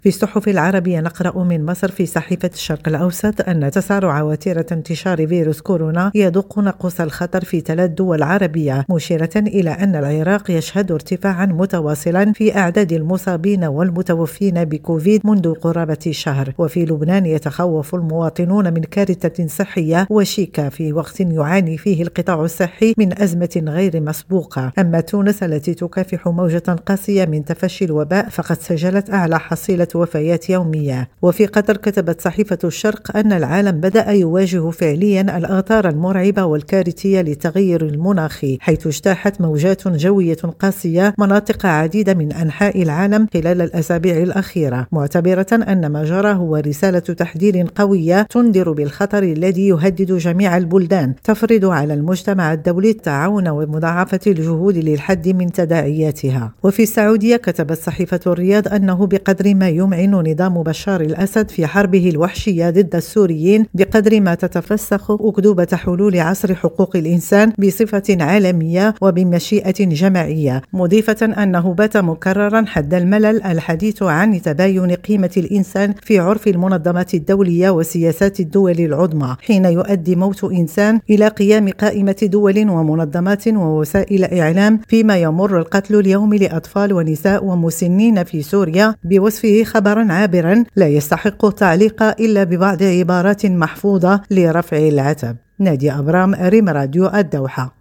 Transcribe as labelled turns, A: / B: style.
A: في الصحف العربية نقرأ من مصر في صحيفة الشرق الأوسط أن تسارع وتيرة انتشار فيروس كورونا يدق نقص الخطر في 3 دول عربية، مشيرة إلى أن العراق يشهد ارتفاعا متواصلا في أعداد المصابين والمتوفين بكوفيد منذ قرابة شهر. وفي لبنان يتخوف المواطنون من كارثة صحية وشيكة في وقت يعاني فيه القطاع الصحي من أزمة غير مسبوقة. أما تونس التي تكافح موجة قاسية من تفشي الوباء فقد سجلت أعلى حصيلة وفيات يومية. وفي قطر كتبت صحيفة الشرق أن العالم بدأ يواجه فعليا الآثار المرعبة والكارثية للتغير المناخي، حيث اجتاحت موجات جوية قاسية مناطق عديدة من أنحاء العالم خلال الأسابيع الأخيرة، معتبرة أن ما جرى هو رسالة تحذير قوية تنذر بالخطر الذي يهدد جميع البلدان، تفرض على المجتمع الدولي التعاون ومضاعفة الجهود للحد من تداعياتها. وفي السعودية كتبت صحيفة الرياض أنه بقدر ما يمعن نظام بشار الأسد في حربه الوحشية ضد السوريين، بقدر ما تتفسخ أكذوبة حلول عصر حقوق الإنسان بصفة عالمية وبمشيئة جماعية، مضيفة أنه بات مكررا حد الملل الحديث عن تباين قيمة الإنسان في عرف المنظمات الدولية وسياسات الدول العظمى، حين يؤدي موت إنسان إلى قيام قائمة دول ومنظمات ووسائل إعلام، فيما يمر القتل اليومي لأطفال ونساء ومسنين في سوريا بوصفه خبرا عابرا لا يستحق التعليق إلا ببعض عبارات محفوظة لرفع العتب. نادية أبرام، ريم راديو الدوحة.